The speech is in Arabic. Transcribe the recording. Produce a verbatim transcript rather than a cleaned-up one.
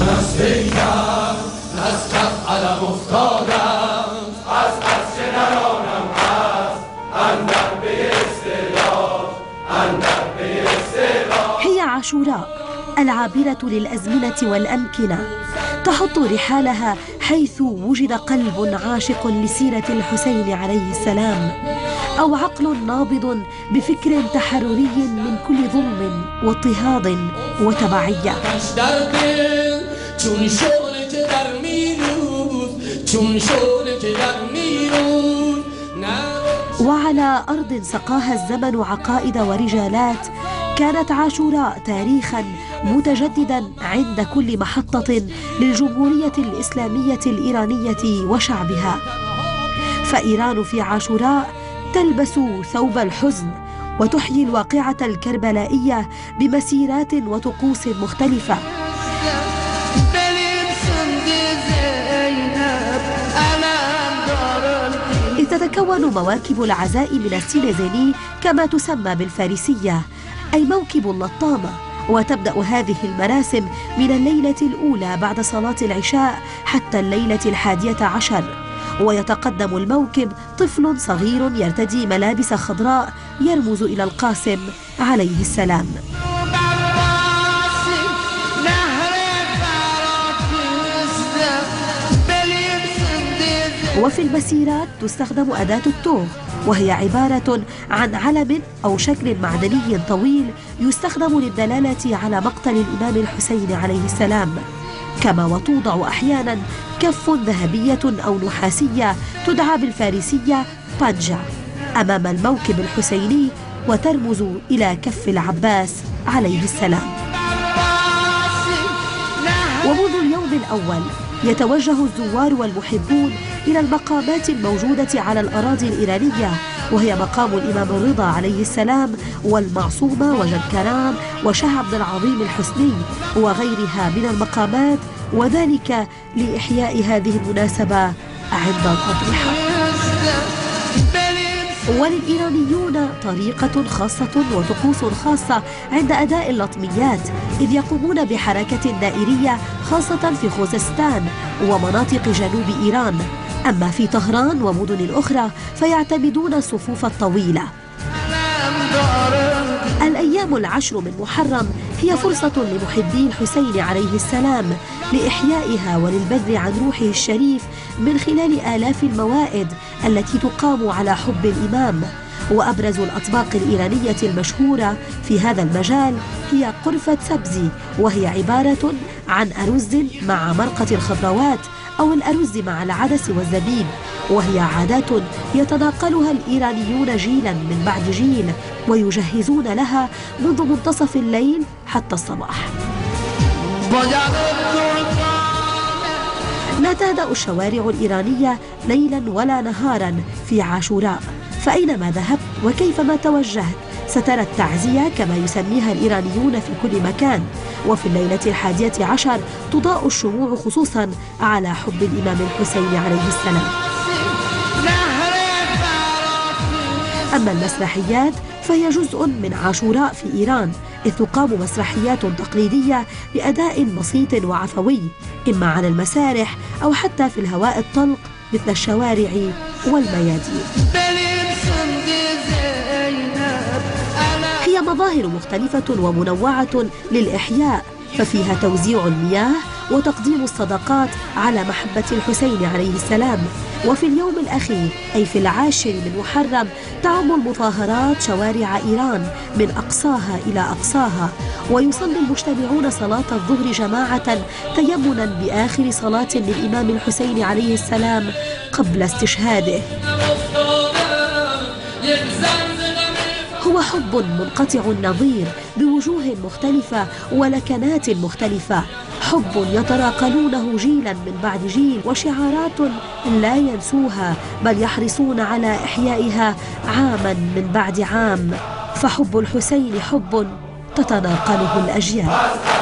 مسیحم از کف علم افتادم از از جنرانم هست اندر به استعداد اندر به استعداد. هي عاشوراء العابرة للأزمنة والأمكنة، تحط رحالها حيث وجد قلب عاشق لسيرة الحسين عليه السلام، أو عقل نابض بفكر تحرري من كل ظلم واضطهاد وتبعية. وعلى أرض سقاها الزمن عقائد ورجالات، كانت عاشوراء تاريخا متجددا عند كل محطة للجمهورية الإسلامية الإيرانية وشعبها. فإيران في عاشوراء تلبس ثوب الحزن وتحيي الواقعة الكربلائية بمسيرات وطقوس مختلفة. إذ تتكون مواكب العزاء من السينزيني كما تسمى بالفارسية، أي موكب اللطامة، وتبدأ هذه المراسم من الليلة الأولى بعد صلاة العشاء حتى الليلة الحادية عشر، ويتقدم الموكب طفل صغير يرتدي ملابس خضراء يرمز إلى القاسم عليه السلام. وفي المسيرات تستخدم أداة التوغ، وهي عبارة عن علم أو شكل معدني طويل يستخدم للدلالة على مقتل الإمام الحسين عليه السلام، كما وتوضع أحيانا كف ذهبية أو نحاسية تدعى بالفارسية بانجا أمام الموكب الحسيني وترمز إلى كف العباس عليه السلام. ومنذ اليوم الأول يتوجه الزوار والمحبون إلى المقامات الموجودة على الأراضي الإيرانية، وهي مقام الإمام الرضا عليه السلام والمعصومة وجنكران وشاه عبد العظيم الحسني وغيرها من المقامات، وذلك لإحياء هذه المناسبة عند الأضرحة. وللإيرانيون طريقة خاصة وطقوس خاصة عند أداء اللطميات، إذ يقومون بحركة دائرية خاصة في خوزستان ومناطق جنوب إيران. أما في طهران ومدن الأخرى فيعتمدون الصفوف الطويلة. الأيام العشر من محرم هي فرصة لمحبي الحسين عليه السلام لإحيائها وللبذل عن روحه الشريف من خلال آلاف الموائد التي تقام على حب الإمام. وأبرز الأطباق الإيرانية المشهورة في هذا المجال هي قرفة سبزي، وهي عبارة عن أرز مع مرقة الخضروات أو الأرز مع العدس والزبيب، وهي عادات يتناقلها الإيرانيون جيلا من بعد جيل ويجهزون لها منذ منتصف الليل حتى الصباح. لا تهدأ الشوارع الإيرانية ليلا ولا نهارا في عاشوراء، فأينما ذهبت وكيفما توجهت سترى التعزية كما يسميها الإيرانيون في كل مكان. وفي الليلة الحادية عشر تضاء الشموع خصوصا على حب الإمام الحسين عليه السلام. أما المسرحيات فهي جزء من عاشوراء في إيران، إذ تقام مسرحيات تقليدية بأداء بسيط وعفوي، إما على المسارح أو حتى في الهواء الطلق مثل الشوارع والميادين. هي مظاهر مختلفة ومنوعة للإحياء، ففيها توزيع المياه وتقديم الصدقات على محبة الحسين عليه السلام. وفي اليوم الأخير أي في العاشر من محرم تعم المظاهرات شوارع إيران من أقصاها إلى أقصاها، ويصلي المجتمعون صلاة الظهر جماعة تيمنا بآخر صلاة للإمام الحسين عليه السلام قبل استشهاده. هو حب منقطع النظير بوجوه مختلفة ولكنات مختلفة، حب يتراقلونه جيلا من بعد جيل، وشعارات لا ينسوها بل يحرصون على إحيائها عاما من بعد عام. فحب الحسين حب تتناقله الأجيال.